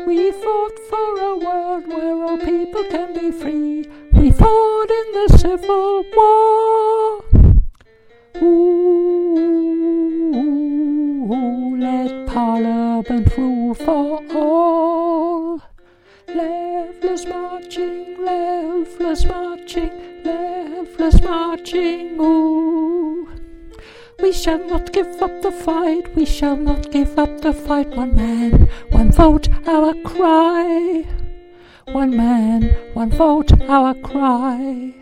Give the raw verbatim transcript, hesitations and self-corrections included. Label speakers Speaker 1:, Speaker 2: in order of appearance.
Speaker 1: We fought for a world where all people can be free. We fought in the Civil War. Ooh, let Parliament rule for all. Levelers marching, levelers marching, levelers marching, ooh. We shall not give up the fight, we shall not give up the fight. One man, one vote, our cry. One man, one vote, our cry.